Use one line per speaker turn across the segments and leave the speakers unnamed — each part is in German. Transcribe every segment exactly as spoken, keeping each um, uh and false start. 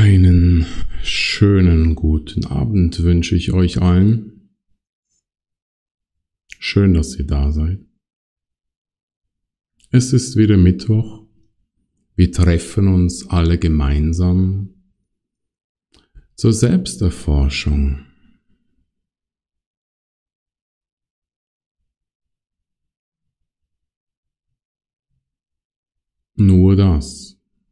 Einen schönen guten Abend wünsche ich euch allen. Schön, dass ihr da seid. Es ist wieder Mittwoch. Wir treffen uns alle gemeinsam zur Selbsterforschung. Nur das.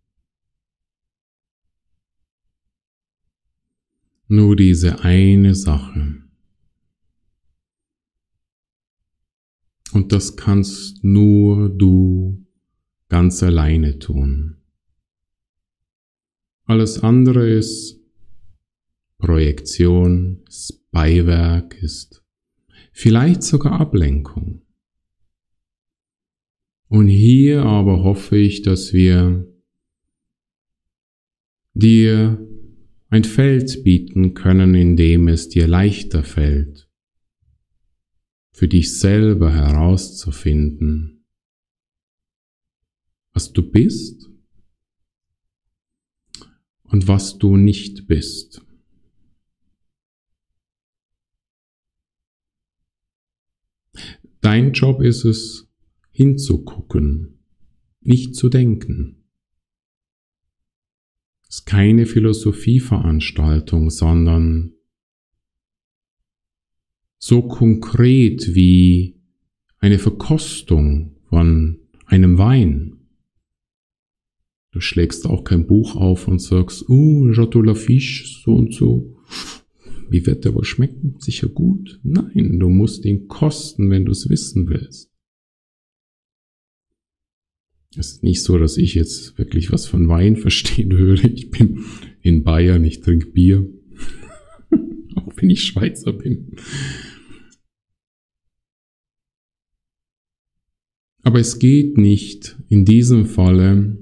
Nur diese eine Sache. Und das kannst nur du ganz alleine tun. Alles andere ist Projektion, ist Beiwerk, ist vielleicht sogar Ablenkung. Und hier aber hoffe ich, dass wir dir ein Feld bieten können, in dem es dir leichter fällt, für dich selber herauszufinden, was du bist und was du nicht bist. Dein Job ist es, hinzugucken, nicht zu denken. Es ist keine Philosophieveranstaltung, sondern so konkret wie eine Verkostung von einem Wein. Du schlägst auch kein Buch auf und sagst, oh, Chateau Lafite, so und so. Wie wird der wohl schmecken? Sicher gut? Nein, du musst ihn kosten, wenn du es wissen willst. Es ist nicht so, dass ich jetzt wirklich was von Wein verstehen würde. Ich bin in Bayern, ich trinke Bier. Auch wenn ich Schweizer bin. Aber es geht nicht in diesem Falle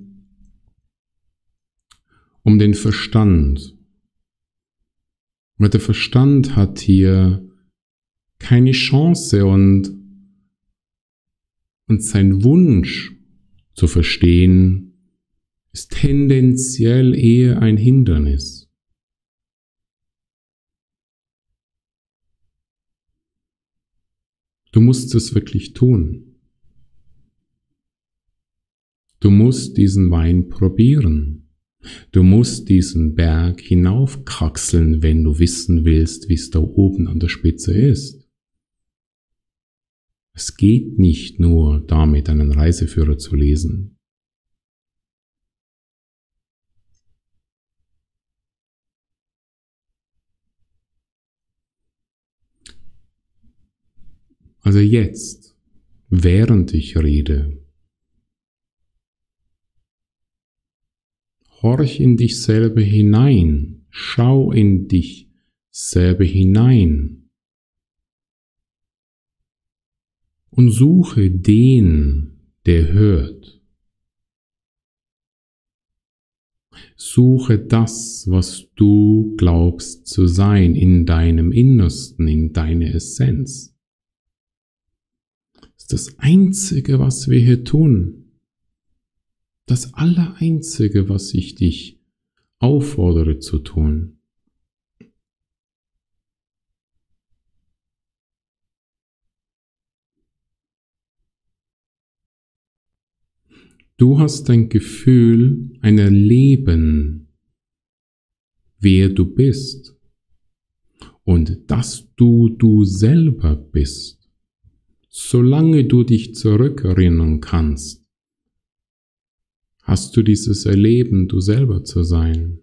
um den Verstand. Weil der Verstand hat hier keine Chance und, und sein Wunsch zu verstehen, ist tendenziell eher ein Hindernis. Du musst es wirklich tun. Du musst diesen Wein probieren. Du musst diesen Berg hinaufkraxeln, wenn du wissen willst, wie es da oben an der Spitze ist. Es geht nicht nur damit, einen Reiseführer zu lesen. Also jetzt, während ich rede, horch in dich selber hinein, schau in dich selber hinein. Und suche den, der hört. Suche das, was du glaubst zu sein, in deinem Innersten, in deiner Essenz. Das ist das Einzige, was wir hier tun. Das Allereinzige, was ich dich auffordere zu tun. Du hast ein Gefühl, ein Erleben, wer du bist und dass du du selber bist, solange du dich zurückerinnern kannst, hast du dieses Erleben, du selber zu sein.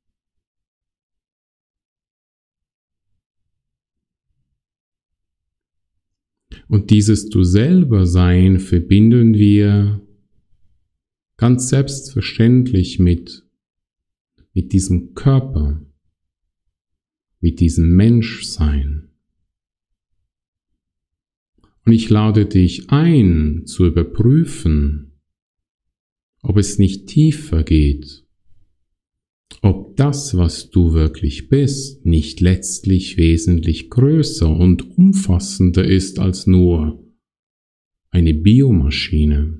Und dieses Du selber sein verbinden wir ganz selbstverständlich mit, mit diesem Körper, mit diesem Menschsein. Und ich lade dich ein, zu überprüfen, ob es nicht tiefer geht, ob das, was du wirklich bist, nicht letztlich wesentlich größer und umfassender ist als nur eine Biomaschine.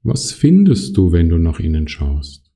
Was findest du, wenn du nach innen schaust?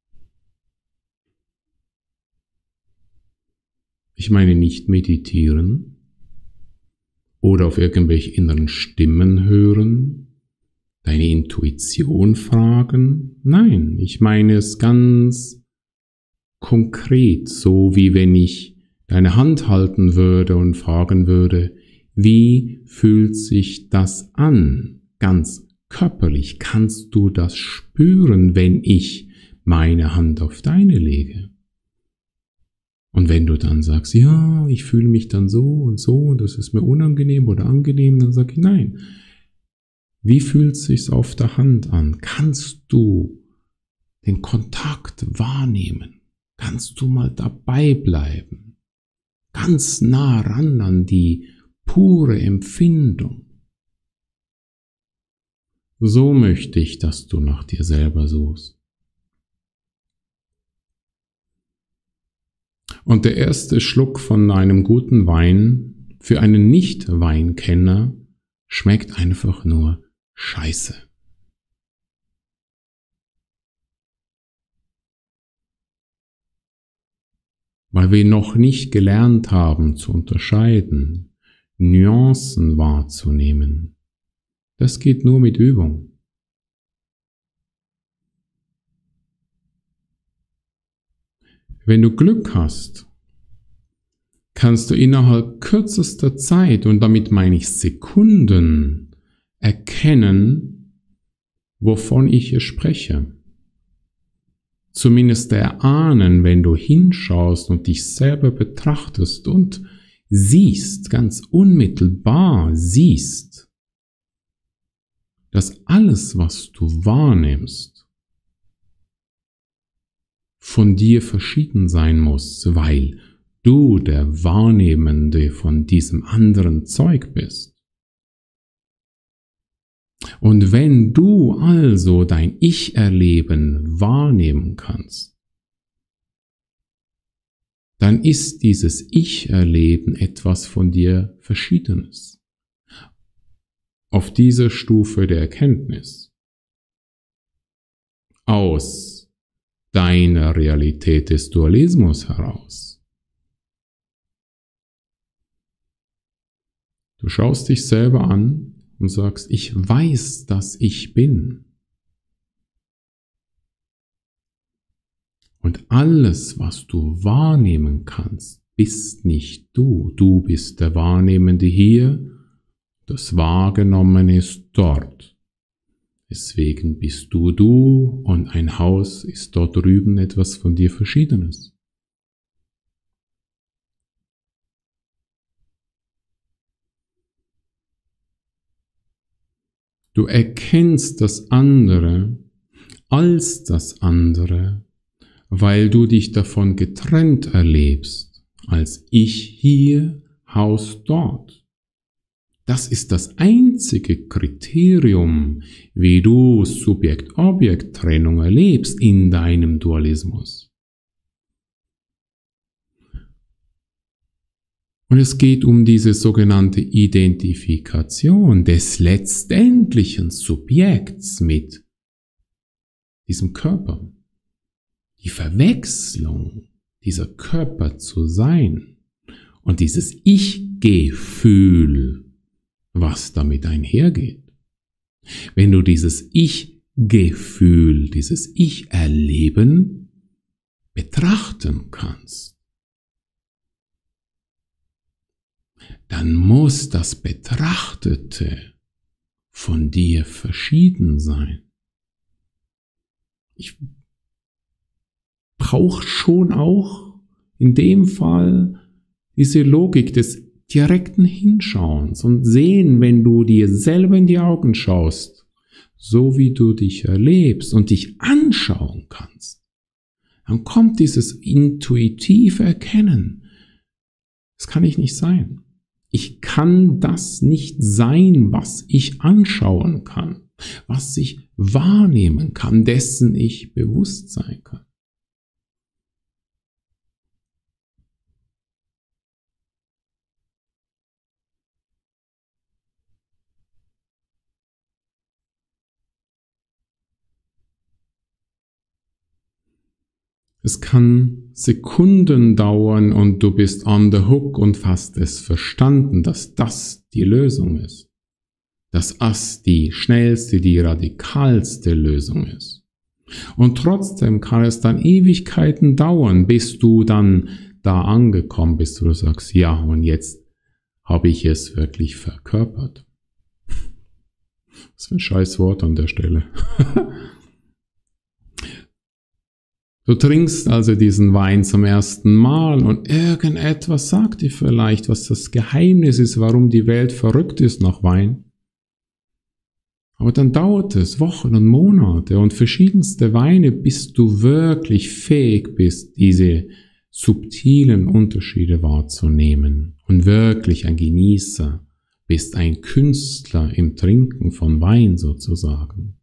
Ich meine nicht meditieren oder auf irgendwelche inneren Stimmen hören, deine Intuition fragen. Nein, ich meine es ganz konkret, so wie wenn ich deine Hand halten würde und fragen würde, wie fühlt sich das an? Ganz körperlich, kannst du das spüren, wenn ich meine Hand auf deine lege? Und wenn du dann sagst, ja, ich fühle mich dann so und so und das ist mir unangenehm oder angenehm, dann sag ich nein. Wie fühlt es sich auf der Hand an? Kannst du den Kontakt wahrnehmen? Kannst du mal dabei bleiben? Ganz nah ran an die pure Empfindung. So möchte ich, dass du nach dir selber suchst. Und der erste Schluck von einem guten Wein für einen Nicht-Weinkenner schmeckt einfach nur Scheiße. Weil wir noch nicht gelernt haben zu unterscheiden, Nuancen wahrzunehmen. Das geht nur mit Übung. Wenn du Glück hast, kannst du innerhalb kürzester Zeit, und damit meine ich Sekunden, erkennen, wovon ich hier spreche. Zumindest erahnen, wenn du hinschaust und dich selber betrachtest und siehst, ganz unmittelbar siehst, dass alles, was du wahrnimmst, von dir verschieden sein muss, weil du der Wahrnehmende von diesem anderen Zeug bist. Und wenn du also dein Ich-Erleben wahrnehmen kannst, dann ist dieses Ich-Erleben etwas von dir Verschiedenes. Auf dieser Stufe der Erkenntnis. Aus deiner Realität des Dualismus heraus. Du schaust dich selber an und sagst, ich weiß, dass ich bin. Und alles, was du wahrnehmen kannst, bist nicht du. Du bist der Wahrnehmende hier, das Wahrgenommene ist dort. Deswegen bist du du und ein Haus ist dort drüben etwas von dir Verschiedenes. Du erkennst das andere als das andere, weil du dich davon getrennt erlebst, als ich hier, Haus dort. Das ist das einzige Kriterium, wie du Subjekt-Objekt-Trennung erlebst in deinem Dualismus. Und es geht um diese sogenannte Identifikation des letztendlichen Subjekts mit diesem Körper. Die Verwechslung dieser Körper zu sein und dieses Ich-Gefühl, was damit einhergeht. Wenn du dieses Ich-Gefühl, dieses Ich-Erleben betrachten kannst, dann muss das Betrachtete von dir verschieden sein. Ich brauche schon auch in dem Fall diese Logik des direkten Hinschauens und sehen, wenn du dir selber in die Augen schaust, so wie du dich erlebst und dich anschauen kannst, dann kommt dieses intuitive Erkennen. Das kann ich nicht sein. Ich kann das nicht sein, was ich anschauen kann, was ich wahrnehmen kann, dessen ich bewusst sein kann. Es kann Sekunden dauern und du bist on the hook und hast es verstanden, dass das die Lösung ist. Dass das die schnellste, die radikalste Lösung ist. Und trotzdem kann es dann Ewigkeiten dauern, bis du dann da angekommen bist, wo du sagst, ja, und jetzt habe ich es wirklich verkörpert. Das ist ein scheiß Wort an der Stelle. Du trinkst also diesen Wein zum ersten Mal und irgendetwas sagt dir vielleicht, was das Geheimnis ist, warum die Welt verrückt ist nach Wein. Aber dann dauert es Wochen und Monate und verschiedenste Weine, bis du wirklich fähig bist, diese subtilen Unterschiede wahrzunehmen und wirklich ein Genießer bist, ein Künstler im Trinken von Wein sozusagen.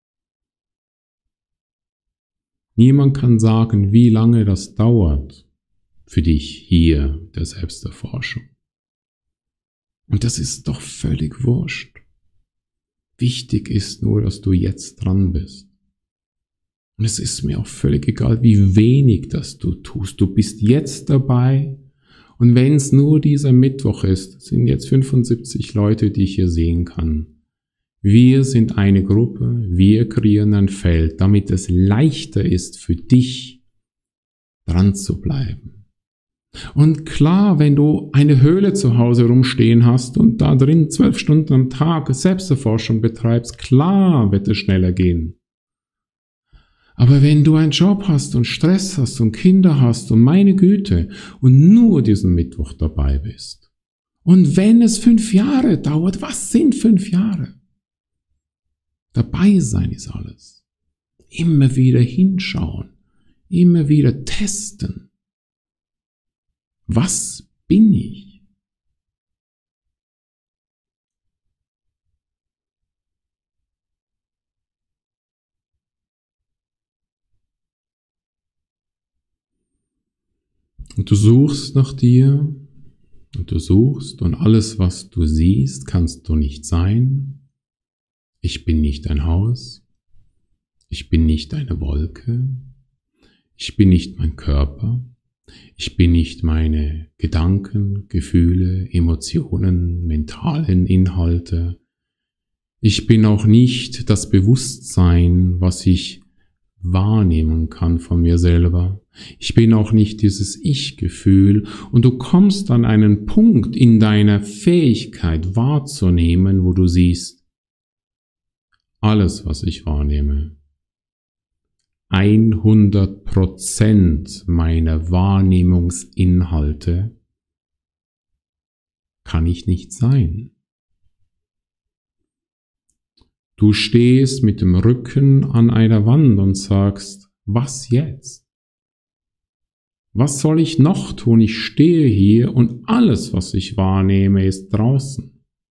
Niemand kann sagen, wie lange das dauert für dich hier der Selbsterforschung. Und das ist doch völlig wurscht. Wichtig ist nur, dass du jetzt dran bist. Und es ist mir auch völlig egal, wie wenig das du tust. Du bist jetzt dabei. Und wenn es nur dieser Mittwoch ist, sind jetzt fünfundsiebzig Leute, die ich hier sehen kann. Wir sind eine Gruppe, wir kreieren ein Feld, damit es leichter ist für dich, dran zu bleiben. Und klar, wenn du eine Höhle zu Hause rumstehen hast und da drin zwölf Stunden am Tag Selbsterforschung betreibst, klar wird es schneller gehen. Aber wenn du einen Job hast und Stress hast und Kinder hast und meine Güte und nur diesen Mittwoch dabei bist und wenn es fünf Jahre dauert, was sind fünf Jahre? Dabei sein ist alles. Immer wieder hinschauen, immer wieder testen. Was bin ich? Und du suchst nach dir und du suchst und alles, was du siehst, kannst du nicht sein. Ich bin nicht ein Haus, ich bin nicht eine Wolke, ich bin nicht mein Körper, ich bin nicht meine Gedanken, Gefühle, Emotionen, mentalen Inhalte, ich bin auch nicht das Bewusstsein, was ich wahrnehmen kann von mir selber, ich bin auch nicht dieses Ich-Gefühl und du kommst an einen Punkt in deiner Fähigkeit wahrzunehmen, wo du siehst, alles, was ich wahrnehme, hundert Prozent meiner Wahrnehmungsinhalte kann ich nicht sein. Du stehst mit dem Rücken an einer Wand und sagst, was jetzt? Was soll ich noch tun? Ich stehe hier und alles, was ich wahrnehme, ist draußen.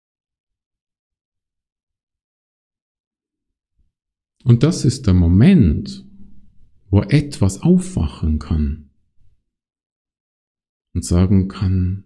Und das ist der Moment, wo etwas aufwachen kann und sagen kann,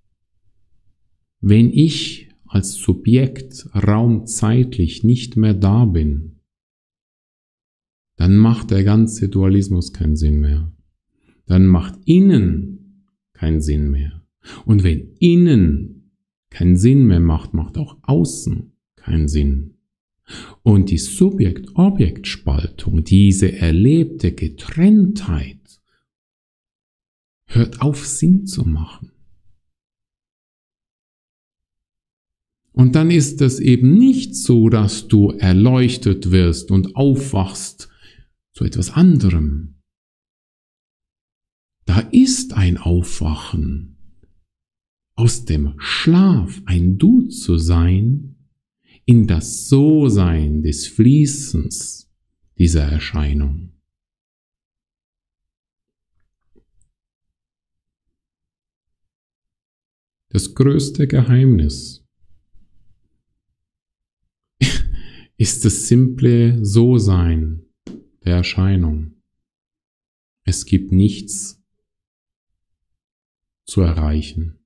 wenn ich als Subjekt raumzeitlich nicht mehr da bin, dann macht der ganze Dualismus keinen Sinn mehr. Dann macht innen keinen Sinn mehr. Und wenn innen keinen Sinn mehr macht, macht auch außen keinen Sinn. Und die Subjekt-Objekt-Spaltung, diese erlebte Getrenntheit, hört auf Sinn zu machen. Und dann ist es eben nicht so, dass du erleuchtet wirst und aufwachst zu etwas anderem. Da ist ein Aufwachen, aus dem Schlaf ein Du zu sein, in das So-Sein des Fließens dieser Erscheinung. Das größte Geheimnis ist das simple So-Sein der Erscheinung. Es gibt nichts zu erreichen.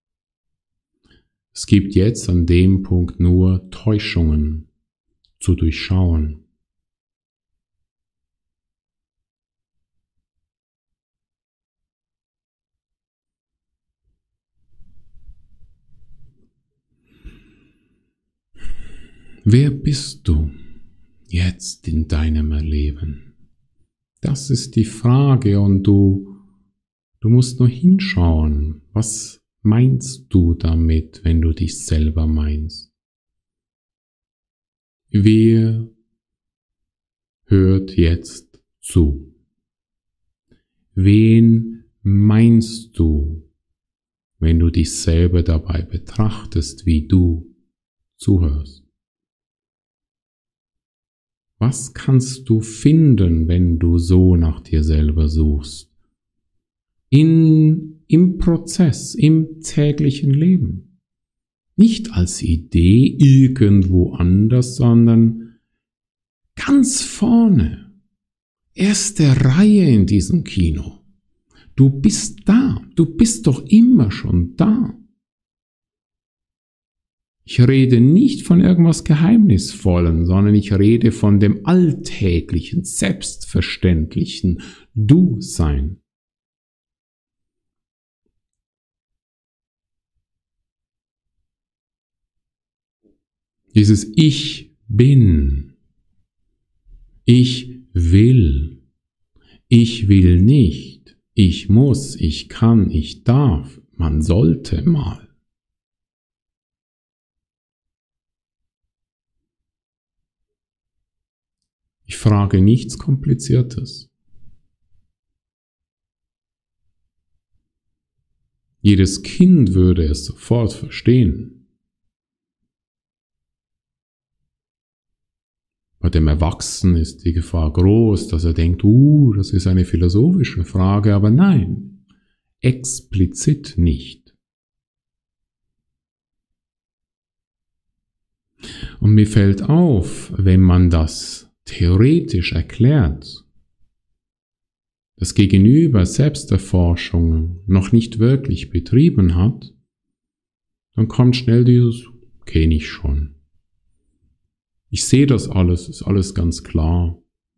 Es gibt jetzt an dem Punkt nur Täuschungen zu durchschauen. Wer bist du jetzt in deinem Leben? Das ist die Frage und du, du musst nur hinschauen. Was meinst du damit, wenn du dich selber meinst? Wer hört jetzt zu? Wen meinst du, wenn du dich selber dabei betrachtest, wie du zuhörst? Was kannst du finden, wenn du so nach dir selber suchst? In, im Prozess, im täglichen Leben. Nicht als Idee irgendwo anders, sondern ganz vorne. Erste Reihe in diesem Kino. Du bist da. Du bist doch immer schon da. Ich rede nicht von irgendwas Geheimnisvollem, sondern ich rede von dem alltäglichen, selbstverständlichen Du-Sein. Dieses Ich bin, ich will, ich will nicht, ich muss, ich kann, ich darf, man sollte mal. Ich frage nichts Kompliziertes. Jedes Kind würde es sofort verstehen. Bei dem Erwachsenen ist die Gefahr groß, dass er denkt, uh, das ist eine philosophische Frage, aber nein, explizit nicht. Und mir fällt auf, wenn man das theoretisch erklärt, das Gegenüber Selbsterforschung noch nicht wirklich betrieben hat, dann kommt schnell dieses, kenne ich schon. Ich sehe das alles, ist alles ganz klar.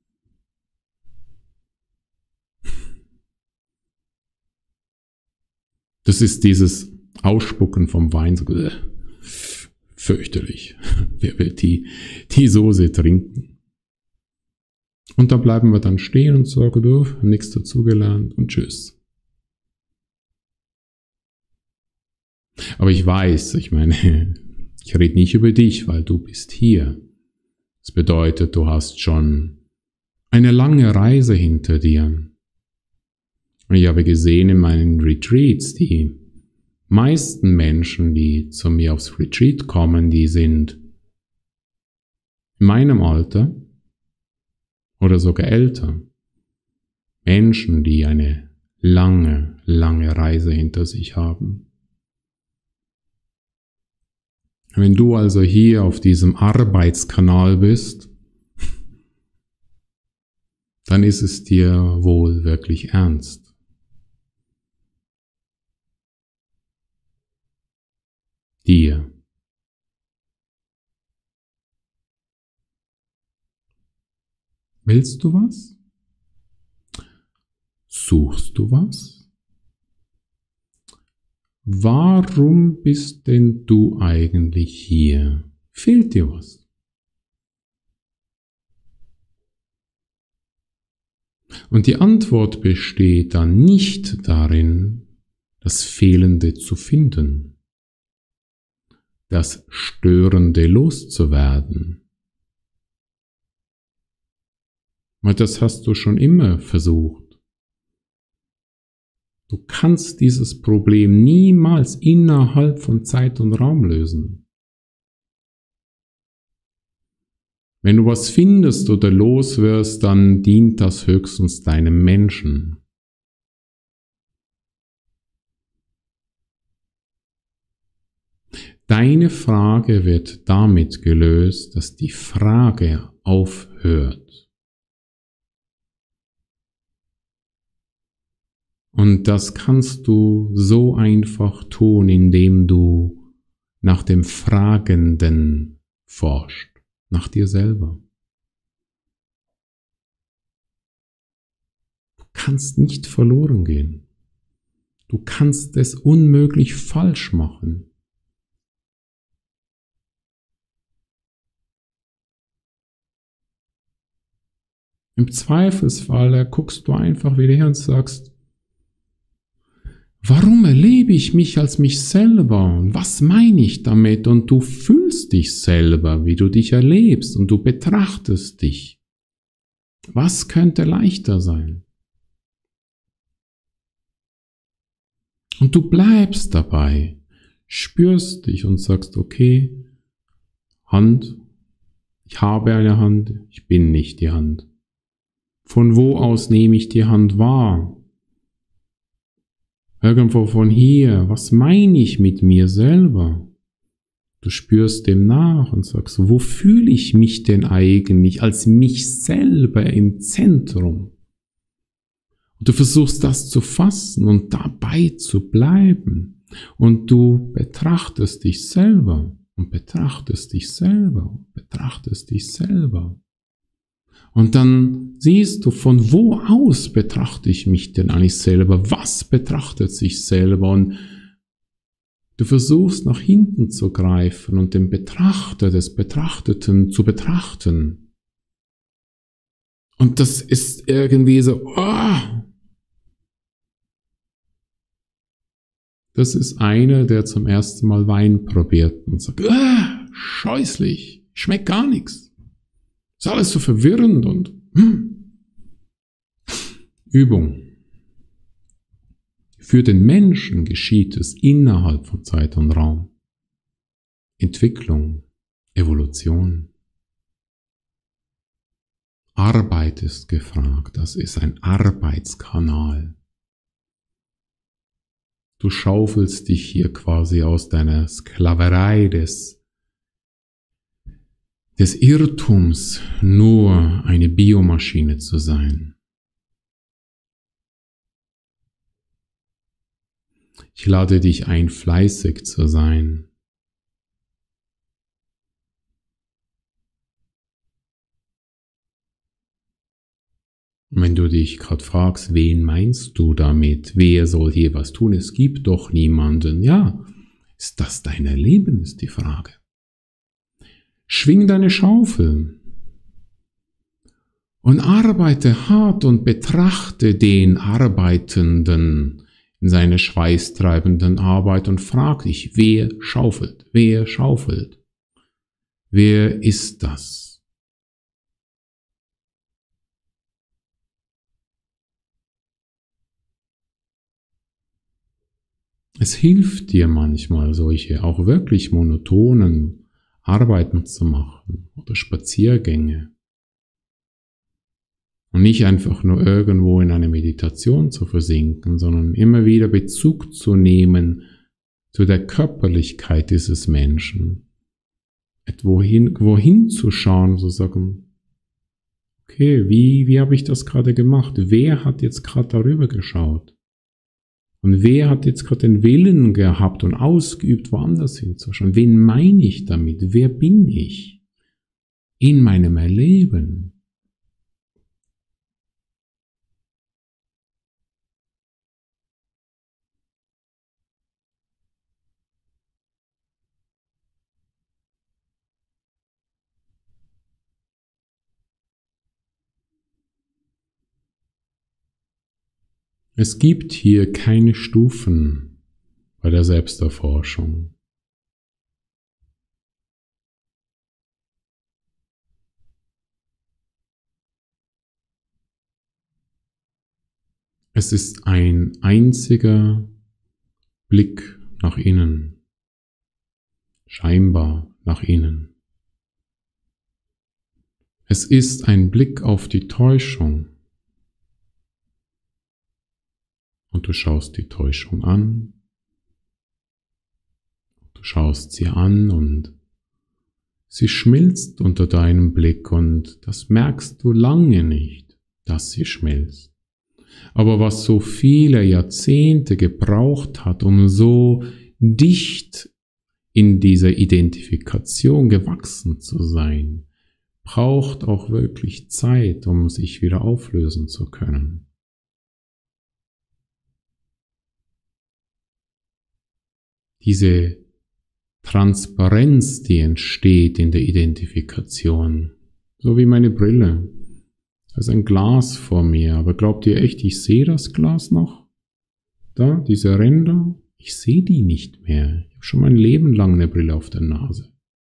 Das ist dieses Ausspucken vom Wein, so, äh, fürchterlich. Wer will die, die Soße trinken? Und da bleiben wir dann stehen und sagen, du, haben nichts dazugelernt und tschüss. Aber ich weiß, ich meine, ich rede nicht über dich, weil du bist hier. Das bedeutet, du hast schon eine lange Reise hinter dir. Und ich habe gesehen in meinen Retreats, die meisten Menschen, die zu mir aufs Retreat kommen, die sind in meinem Alter oder sogar älter. Menschen, die eine lange, lange Reise hinter sich haben. Wenn du also hier auf diesem Arbeitskanal bist, dann ist es dir wohl wirklich ernst. Dir. Willst du was? Suchst du was? Warum bist denn du eigentlich hier? Fehlt dir was? Und die Antwort besteht dann nicht darin, das Fehlende zu finden, das Störende loszuwerden. Weil das hast du schon immer versucht. Du kannst dieses Problem niemals innerhalb von Zeit und Raum lösen. Wenn du was findest oder loswirst, dann dient das höchstens deinem Menschen. Deine Frage wird damit gelöst, dass die Frage aufhört. Und das kannst du so einfach tun, indem du nach dem Fragenden forschst, nach dir selber. Du kannst nicht verloren gehen. Du kannst es unmöglich falsch machen. Im Zweifelsfall guckst du einfach wieder her und sagst, warum erlebe ich mich als mich selber? Und was meine ich damit? Und du fühlst dich selber, wie du dich erlebst und du betrachtest dich. Was könnte leichter sein? Und du bleibst dabei, spürst dich und sagst, okay, Hand, ich habe eine Hand, ich bin nicht die Hand. Von wo aus nehme ich die Hand wahr? Irgendwo von hier, was meine ich mit mir selber? Du spürst dem nach und sagst, wo fühle ich mich denn eigentlich als mich selber im Zentrum? Und du versuchst das zu fassen und dabei zu bleiben. Und du betrachtest dich selber und betrachtest dich selber und betrachtest dich selber. Und dann siehst du, von wo aus betrachte ich mich denn eigentlich selber? Was betrachtet sich selber? Und du versuchst nach hinten zu greifen und den Betrachter des Betrachteten zu betrachten. Und das ist irgendwie so, oh! Das ist einer, der zum ersten Mal Wein probiert und sagt, ah, scheußlich, schmeckt gar nichts. Ist alles so verwirrend und hm. Übung. Für den Menschen geschieht es innerhalb von Zeit und Raum. Entwicklung, Evolution. Arbeit ist gefragt, das ist ein Arbeitskanal. Du schaufelst dich hier quasi aus deiner Sklaverei des des Irrtums, nur eine Biomaschine zu sein. Ich lade dich ein, fleißig zu sein. Und wenn du dich gerade fragst, wen meinst du damit? Wer soll hier was tun? Es gibt doch niemanden. Ja, ist das dein Leben, ist die Frage. Schwing deine Schaufel und arbeite hart und betrachte den Arbeitenden in seiner schweißtreibenden Arbeit und frag dich, wer schaufelt, wer schaufelt, wer ist das? Es hilft dir manchmal, solche auch wirklich monotonen Arbeiten zu machen oder Spaziergänge und nicht einfach nur irgendwo in eine Meditation zu versinken, sondern immer wieder Bezug zu nehmen zu der Körperlichkeit dieses Menschen, wohin, wohin zu schauen, zu sagen, okay, wie, wie habe ich das gerade gemacht? Wer hat jetzt gerade darüber geschaut? Und wer hat jetzt gerade den Willen gehabt und ausgeübt, woanders hinzuschauen? Wen meine ich damit? Wer bin ich in meinem Erleben? Es gibt hier keine Stufen bei der Selbsterforschung. Es ist ein einziger Blick nach innen, scheinbar nach innen. Es ist ein Blick auf die Täuschung. Und du schaust die Täuschung an, du schaust sie an und sie schmilzt unter deinem Blick und das merkst du lange nicht, dass sie schmilzt. Aber was so viele Jahrzehnte gebraucht hat, um so dicht in dieser Identifikation gewachsen zu sein, braucht auch wirklich Zeit, um sich wieder auflösen zu können. Diese Transparenz, die entsteht in der Identifikation, so wie meine Brille. Da ist ein Glas vor mir, aber glaubt ihr echt, ich sehe das Glas noch? Da, diese Ränder? Ich sehe die nicht mehr. Ich habe schon mein Leben lang eine Brille auf der Nase.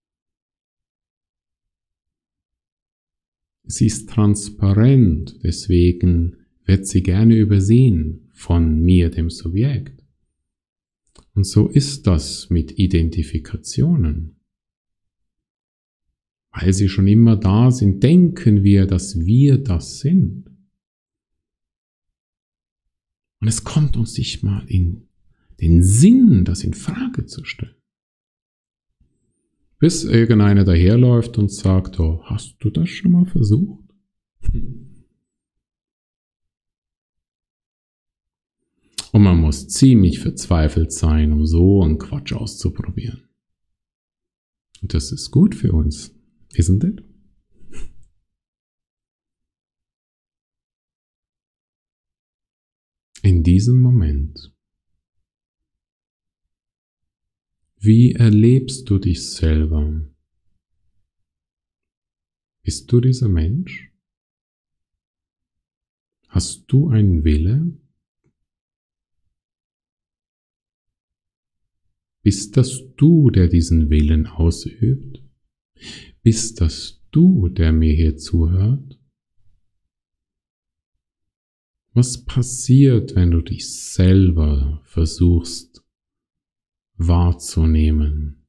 Sie ist transparent, deswegen wird sie gerne übersehen von mir, dem Subjekt. Und so ist das mit Identifikationen. Weil sie schon immer da sind, denken wir, dass wir das sind. Und es kommt uns nicht mal in den Sinn, das in Frage zu stellen. Bis irgendeiner daherläuft und sagt, oh, hast du das schon mal versucht? Und man muss ziemlich verzweifelt sein, um so einen Quatsch auszuprobieren. Und das ist gut für uns, isn't it? In diesem Moment, wie erlebst du dich selber? Bist du dieser Mensch? Hast du einen Wille? Bist das du, der diesen Willen ausübt? Bist das du, der mir hier zuhört? Was passiert, wenn du dich selber versuchst wahrzunehmen?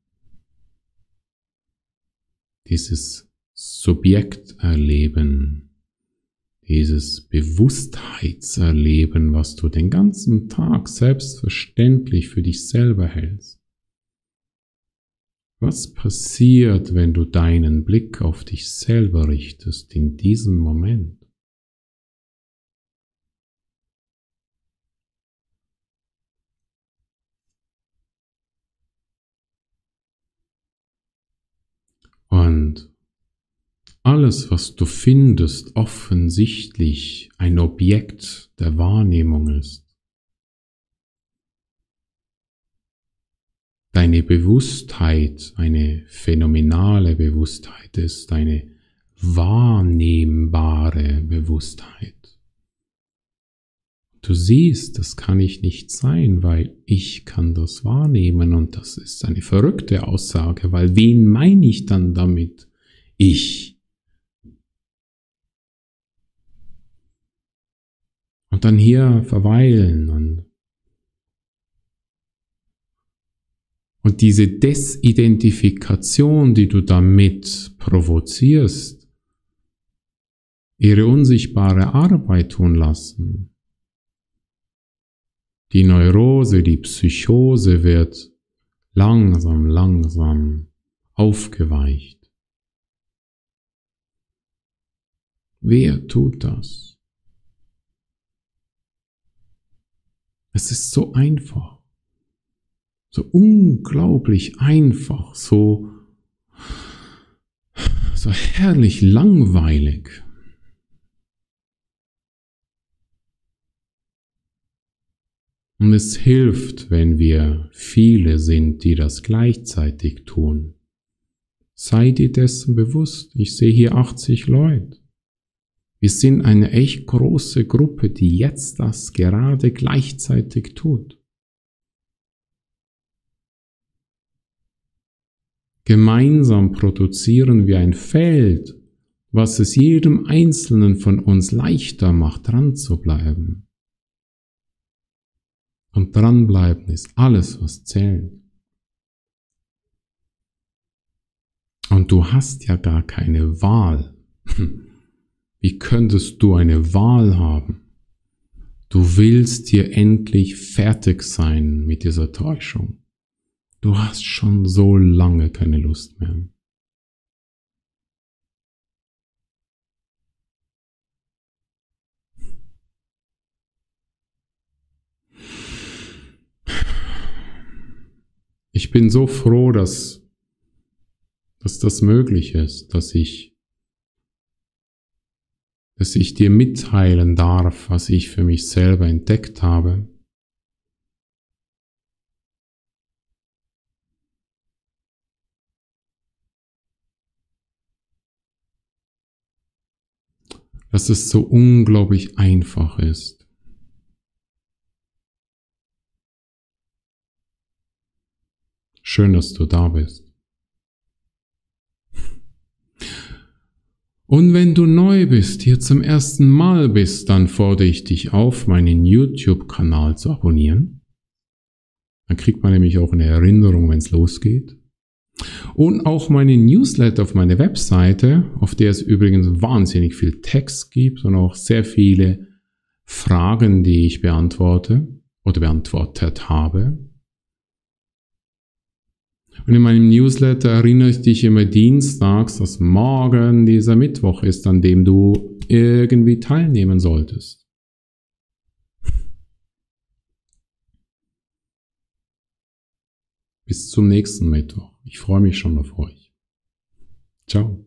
Dieses Subjekterleben, dieses Bewusstheitserleben, was du den ganzen Tag selbstverständlich für dich selber hältst. Was passiert, wenn du deinen Blick auf dich selber richtest in diesem Moment? Und alles, was du findest, offensichtlich ein Objekt der Wahrnehmung ist. Deine Bewusstheit, eine phänomenale Bewusstheit ist, eine wahrnehmbare Bewusstheit. Du siehst, das kann ich nicht sein, weil ich kann das wahrnehmen und das ist eine verrückte Aussage, weil wen meine ich dann damit? Ich. Und dann hier verweilen und, und diese Desidentifikation, die du damit provozierst, ihre unsichtbare Arbeit tun lassen. Die Neurose, die Psychose wird langsam, langsam aufgeweicht. Wer tut das? Es ist so einfach, so unglaublich einfach, so, so herrlich langweilig. Und es hilft, wenn wir viele sind, die das gleichzeitig tun. Sei dir dessen bewusst, ich sehe hier achtzig Leute. Wir sind eine echt große Gruppe, die jetzt das gerade gleichzeitig tut. Gemeinsam produzieren wir ein Feld, was es jedem Einzelnen von uns leichter macht, dran zu bleiben. Und dranbleiben ist alles, was zählt. Und du hast ja gar keine Wahl. Wie könntest du eine Wahl haben? Du willst hier endlich fertig sein mit dieser Täuschung. Du hast schon so lange keine Lust mehr. Ich bin so froh, dass, dass das möglich ist, dass ich dass ich dir mitteilen darf, was ich für mich selber entdeckt habe. dass es so unglaublich einfach ist. Schön, dass du da bist. Und wenn du neu bist, hier zum ersten Mal bist, dann fordere ich dich auf, meinen YouTube-Kanal zu abonnieren. Dann kriegt man nämlich auch eine Erinnerung, wenn es losgeht. Und auch meine Newsletter auf meiner Webseite, auf der es übrigens wahnsinnig viel Text gibt und auch sehr viele Fragen, die ich beantworte oder beantwortet habe. Und in meinem Newsletter erinnere ich dich immer dienstags, dass morgen dieser Mittwoch ist, an dem du irgendwie teilnehmen solltest. Bis zum nächsten Mittwoch. Ich freue mich schon auf euch. Ciao.